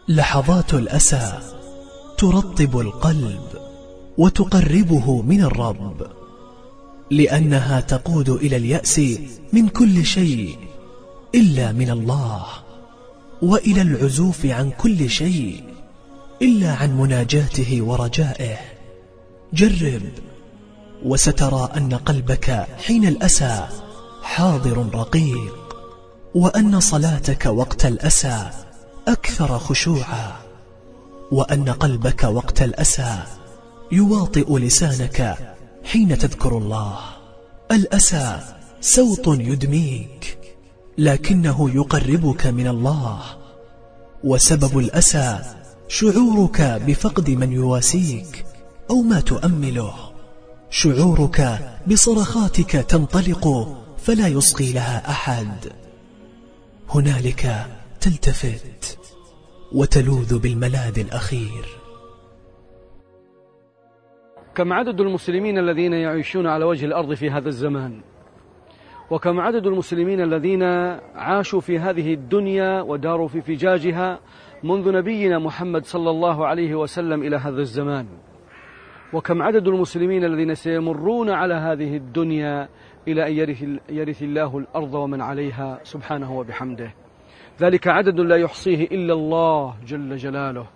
لحظات الأسى ترطب القلب وتقربه من الرب، لأنها تقود إلى اليأس من كل شيء إلا من الله، وإلى العزوف عن كل شيء إلا عن مناجاته ورجائه. جرب وسترى أن قلبك حين الأسى حاضر رقيق، وأن صلاتك وقت الأسى أكثر خشوعا، وأن قلبك وقت الأسى يواطئ لسانك حين تذكر الله. الأسى صوت يدميك، لكنه يقربك من الله، وسبب الأسى شعورك بفقد من يواسيك أو ما تؤمله، شعورك بصرخاتك تنطلق فلا يصغي لها أحد. هنالك تلتفت وتلوذ بالملاذ الأخير. كم عدد المسلمين الذين يعيشون على وجه الأرض في هذا الزمان، وكم عدد المسلمين الذين عاشوا في هذه الدنيا وداروا في فجاجها منذ نبينا محمد صلى الله عليه وسلم إلى هذا الزمان، وكم عدد المسلمين الذين سيمرون على هذه الدنيا إلى أن يرث الله الأرض ومن عليها سبحانه وبحمده. ذلك عدد لا يحصيه إلا الله جل جلاله.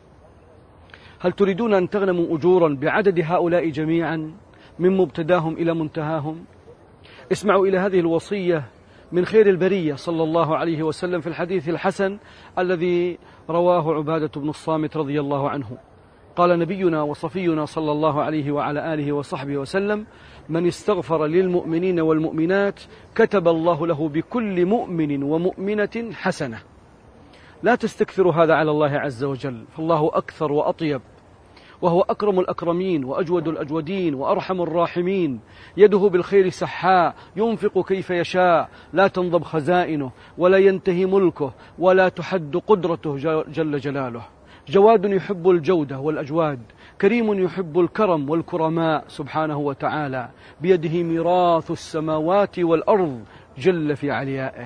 هل تريدون أن تغنموا أجورا بعدد هؤلاء جميعا من مبتداهم إلى منتهاهم؟ اسمعوا إلى هذه الوصية من خير البرية صلى الله عليه وسلم في الحديث الحسن الذي رواه عبادة بن الصامت رضي الله عنه. قال نبينا وصفينا صلى الله عليه وعلى آله وصحبه وسلم: من استغفر للمؤمنين والمؤمنات كتب الله له بكل مؤمن ومؤمنة حسنة. لا تستكثروا هذا على الله عز وجل، فالله أكثر وأطيب، وهو أكرم الأكرمين وأجود الأجودين وأرحم الراحمين. يده بالخير سحاء، ينفق كيف يشاء، لا تنضب خزائنه ولا ينتهي ملكه ولا تحد قدرته جل جلاله. جواد يحب الجودة والأجواد، كريم يحب الكرم والكرماء سبحانه وتعالى، بيده ميراث السماوات والأرض جل في عليائه.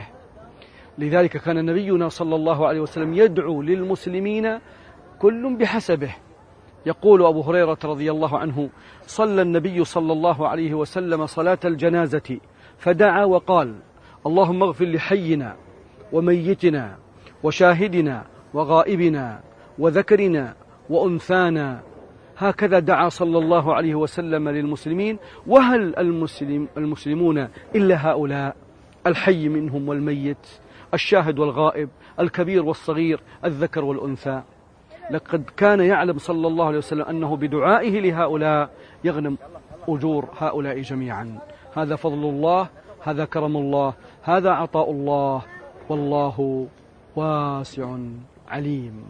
لذلك كان نبينا صلى الله عليه وسلم يدعو للمسلمين كل بحسبه. يقول أبو هريرة رضي الله عنه: صلى النبي صلى الله عليه وسلم صلاة الجنازة فدعا وقال: اللهم اغفر لحينا وميتنا وشاهدنا وغائبنا وذكرنا وأنثانا. هكذا دعا صلى الله عليه وسلم للمسلمين. وهل المسلمون إلا هؤلاء؟ الحي منهم والميت، الشاهد والغائب، الكبير والصغير، الذكر والأنثى. لقد كان يعلم صلى الله عليه وسلم أنه بدعائه لهؤلاء يغنم أجور هؤلاء جميعا. هذا فضل الله، هذا كرم الله، هذا عطاء الله، والله واسع عليم.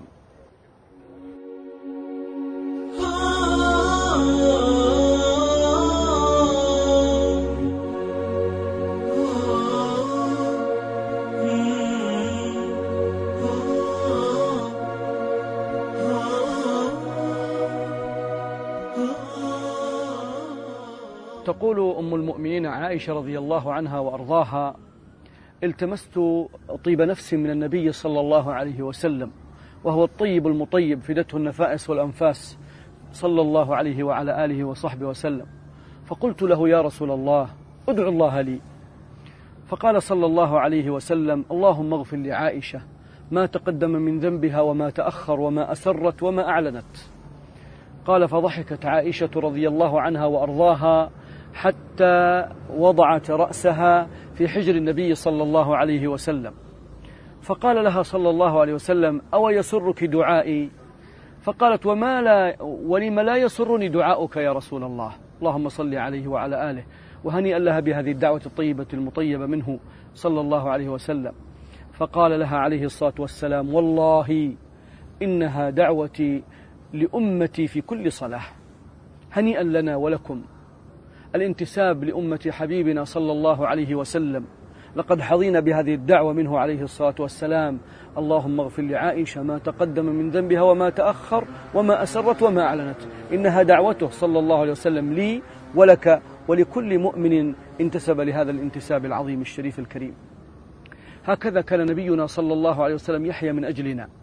تقول أم المؤمنين عائشة رضي الله عنها وأرضاها: التمست طيب نفس من النبي صلى الله عليه وسلم، وهو الطيب المطيب فدته النفائس والأنفاس صلى الله عليه وعلى آله وصحبه وسلم. فقلت له: يا رسول الله، ادعو الله لي. فقال صلى الله عليه وسلم: اللهم اغفر لعائشة ما تقدم من ذنبها وما تأخر وما أسرت وما أعلنت. قال: فضحكت عائشة رضي الله عنها وأرضاها حتى وضعت رأسها في حجر النبي صلى الله عليه وسلم. فقال لها صلى الله عليه وسلم: أو يسرك دعائي؟ فقالت: ولم لا يسرني دعاؤك يا رسول الله، اللهم صل عليه وعلى آله. وهنيئا لها بهذه الدعوة الطيبة المطيبة منه صلى الله عليه وسلم. فقال لها عليه الصلاة والسلام: والله إنها دعوتي لأمتي في كل صلاة. هنيئا لنا ولكم الانتساب لأمة حبيبنا صلى الله عليه وسلم. لقد حظينا بهذه الدعوة منه عليه الصلاة والسلام: اللهم اغفر لعائشة ما تقدم من ذنبها وما تأخر وما أسرت وما أعلنت. إنها دعوته صلى الله عليه وسلم لي ولك ولكل مؤمن انتسب لهذا الانتساب العظيم الشريف الكريم. هكذا كان نبينا صلى الله عليه وسلم يحيا من أجلنا،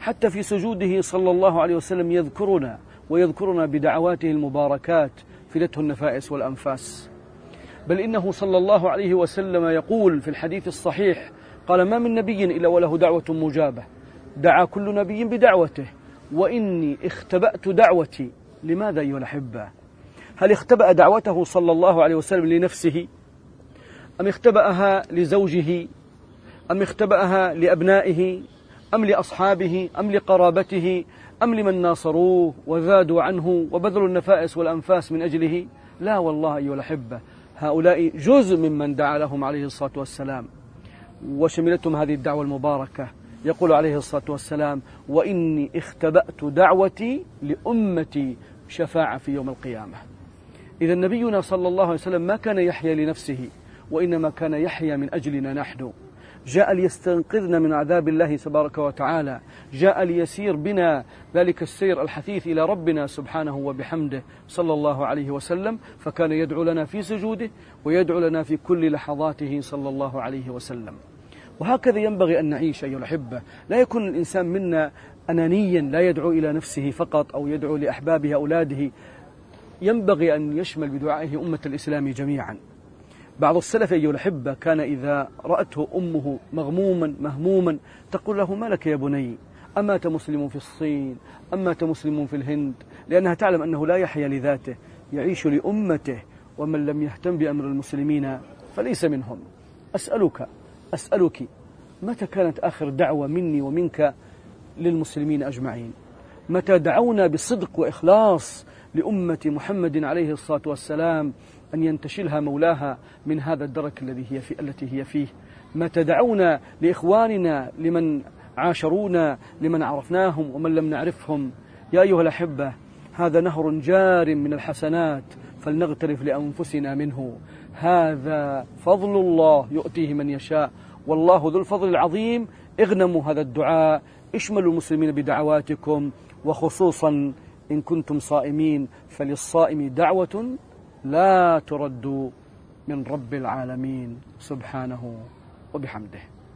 حتى في سجوده صلى الله عليه وسلم يذكرنا ويذكرنا بدعواته المباركات فدته النفائس والأنفاس. بل إنه صلى الله عليه وسلم يقول في الحديث الصحيح قال: ما من نبي إلا وله دعوة مجابة، دعا كل نبي بدعوته، وإني اختبأت دعوتي. لماذا أيها الأحبة؟ هل اختبأ دعوته صلى الله عليه وسلم لنفسه، أم اختبأها لزوجه، أم اختبأها لأبنائه، أم لأصحابه، أم لقرابته، أم لمن ناصروه وذادوا عنه وبذلوا النفائس والأنفاس من أجله؟ لا والله أيها الأحبة، هؤلاء جزء ممن دعا لهم عليه الصلاة والسلام وشملتهم هذه الدعوة المباركة. يقول عليه الصلاة والسلام: وإني اختبأت دعوتي لأمتي شفاعة في يوم القيامة. إذا نبينا صلى الله عليه وسلم ما كان يحيا لنفسه، وإنما كان يحيا من أجلنا نحن. جاء ليستنقذنا من عذاب الله تبارك وتعالى، جاء ليسير بنا ذلك السير الحثيث إلى ربنا سبحانه وبحمده صلى الله عليه وسلم، فكان يدعو لنا في سجوده ويدعو لنا في كل لحظاته صلى الله عليه وسلم. وهكذا ينبغي أن نعيش أيها الأحبة. لا يكون الإنسان منا أنانيا لا يدعو إلى نفسه فقط أو يدعو لأحبابه أولاده، ينبغي أن يشمل بدعائه أمة الإسلام جميعا. بعض السلف أيها الأحبة كان إذا رأته أمه مغموما مهموما تقول له: ما لك يا بني؟ أمات مسلم في الصين؟ أمات مسلم في الهند؟ لأنها تعلم أنه لا يحيا لذاته، يعيش لأمته، ومن لم يهتم بأمر المسلمين فليس منهم. أسألك متى كانت آخر دعوة مني ومنك للمسلمين أجمعين؟ متى دعونا بصدق وإخلاص لأمة محمد عليه الصلاة والسلام أن ينتشلها مولاها من هذا الدرك التي هي فيه؟ متى دعونا لإخواننا، لمن عاشرونا، لمن عرفناهم ومن لم نعرفهم؟ يا أيها الأحبة، هذا نهر جار من الحسنات فلنغترف لأنفسنا منه. هذا فضل الله يؤتيه من يشاء، والله ذو الفضل العظيم. اغنموا هذا الدعاء، اشملوا المسلمين بدعواتكم، وخصوصا إن كنتم صائمين فللصائم دعوة لا ترد من رب العالمين سبحانه وبحمده.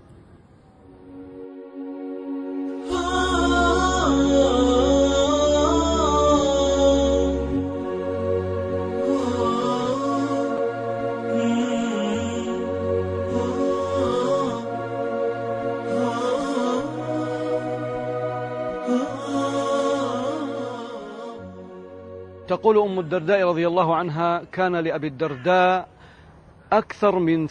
تقول أم الدرداء رضي الله عنها: كان لأبي الدرداء أكثر من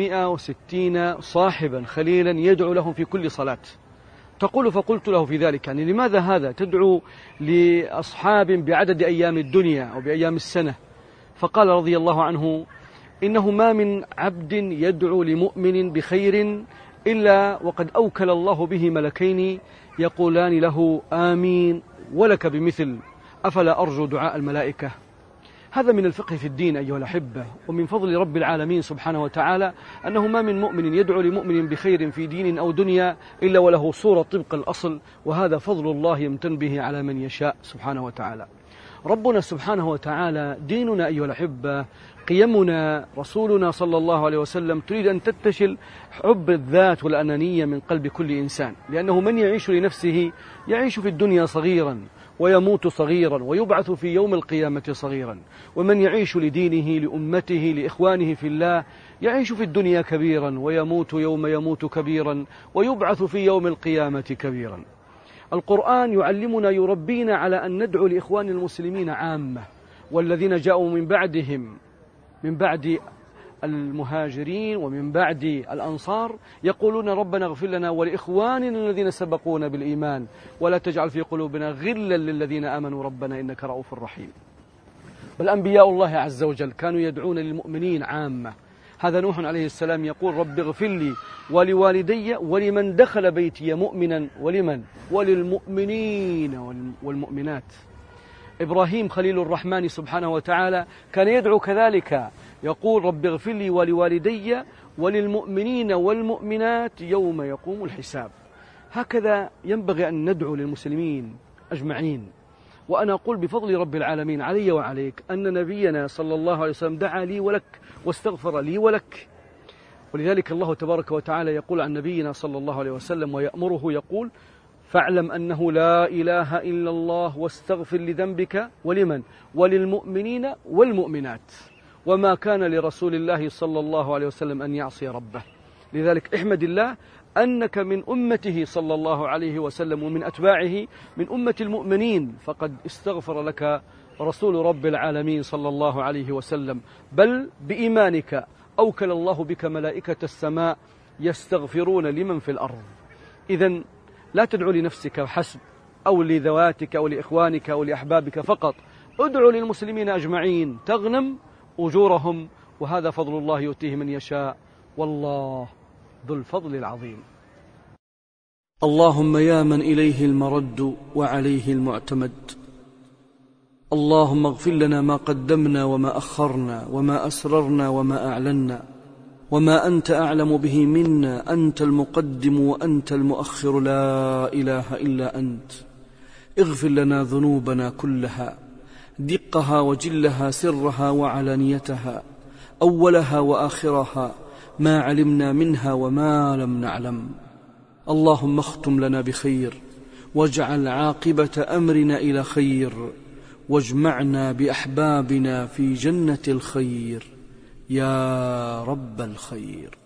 360 صاحبا خليلا يدعو لهم في كل صلاة. تقول: فقلت له في ذلك: يعني لماذا هذا تدعو لأصحاب بعدد أيام الدنيا أو بأيام السنة؟ فقال رضي الله عنه: إنه ما من عبد يدعو لمؤمن بخير إلا وقد أوكل الله به ملكين يقولان له آمين ولك بمثل، أفلا أرجو دعاء الملائكة؟ هذا من الفقه في الدين أيها الأحبة، ومن فضل رب العالمين سبحانه وتعالى أنه ما من مؤمن يدعو لمؤمن بخير في دين أو دنيا إلا وله صورة طبق الأصل، وهذا فضل الله يمتن به على من يشاء سبحانه وتعالى. ربنا سبحانه وتعالى ديننا أيها الأحبة، قيمنا، رسولنا صلى الله عليه وسلم تريد أن تنتشل حب الذات والأنانية من قلب كل إنسان، لأنه من يعيش لنفسه يعيش في الدنيا صغيرا ويموت صغيرا ويبعث في يوم القيامة صغيرا، ومن يعيش لدينه لأمته لإخوانه في الله يعيش في الدنيا كبيرا ويموت يوم يموت كبيرا ويبعث في يوم القيامة كبيرا. القرآن يعلمنا يربينا على أن ندعو لإخوان المسلمين عامة، والذين جاءوا من بعدهم، من بعد المهاجرين ومن بعد الأنصار، يقولون: ربنا اغفر لنا ولإخواننا الذين سبقونا بالإيمان ولا تجعل في قلوبنا غلا للذين آمنوا ربنا إنك رؤوف رحيم. بل أنبياء الله عز وجل كانوا يدعون للمؤمنين عامة. هذا نوح عليه السلام يقول: رب اغفر لي ولوالدي ولمن دخل بيتي مؤمنا، وللمؤمنين والمؤمنات. إبراهيم خليل الرحمن سبحانه وتعالى كان يدعو كذلك، يقول: رب اغفر لي ولوالدي وللمؤمنين والمؤمنات يوم يقوم الحساب. هكذا ينبغي أن ندعو للمسلمين أجمعين. وأنا أقول بفضل رب العالمين علي وعليك أن نبينا صلى الله عليه وسلم دعا لي ولك واستغفر لي ولك. ولذلك الله تبارك وتعالى يقول عن نبينا صلى الله عليه وسلم ويأمره، يقول: فاعلم أنه لا إله إلا الله واستغفر لذنبك. ولمن؟ وللمؤمنين والمؤمنات. وما كان لرسول الله صلى الله عليه وسلم أن يعصي ربه. لذلك احمد الله أنك من أمته صلى الله عليه وسلم ومن أتباعه من أمة المؤمنين، فقد استغفر لك رسول رب العالمين صلى الله عليه وسلم، بل بإيمانك أوكل الله بك ملائكة السماء يستغفرون لمن في الأرض. إذن لا تدعو لنفسك حسب أو لذواتك أو لإخوانك أو لأحبابك فقط، ادعو للمسلمين أجمعين تغنم أجورهم، وهذا فضل الله يؤتيه من يشاء، والله ذو الفضل العظيم. اللهم يا من إليه المرد وعليه المعتمد، اللهم اغفر لنا ما قدمنا وما أخرنا وما أسررنا وما أعلنا وما أنت أعلم به منا، أنت المقدم وأنت المؤخر، لا إله إلا أنت. اغفر لنا ذنوبنا كلها، دقها وجلها، سرها وعلانيتها، أولها وآخرها، ما علمنا منها وما لم نعلم. اللهم اختم لنا بخير، واجعل عاقبة أمرنا إلى خير، واجمعنا بأحبابنا في جنة الخير يا رب الخير.